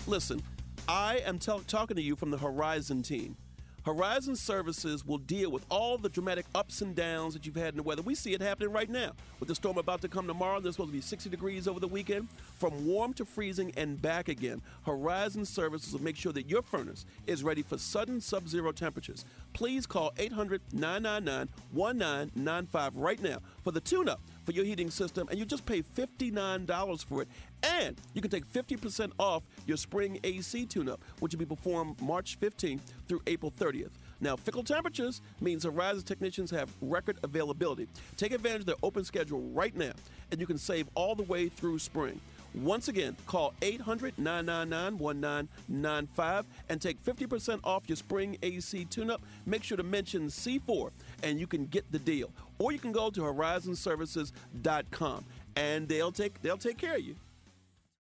Listen, I am talking to you from the Horizon team. Horizon Services will deal with all the dramatic ups and downs that you've had in the weather. We see it happening right now. With the storm about to come tomorrow, there's supposed to be 60 degrees over the weekend. From warm to freezing and back again, Horizon Services will make sure that your furnace is ready for sudden sub-zero temperatures. Please call 800-999-1995 right now for the tune-up for your heating system, and you just pay $59 for it. And you can take 50% off your spring AC tune-up, which will be performed March 15th through April 30th. Now, fickle temperatures means Horizon technicians have record availability. Take advantage of their open schedule right now, and you can save all the way through spring. Once again, call 800-999-1995 and take 50% off your spring AC tune-up. Make sure to mention C4, and you can get the deal. Or you can go to horizonservices.com, and they'll take care of you.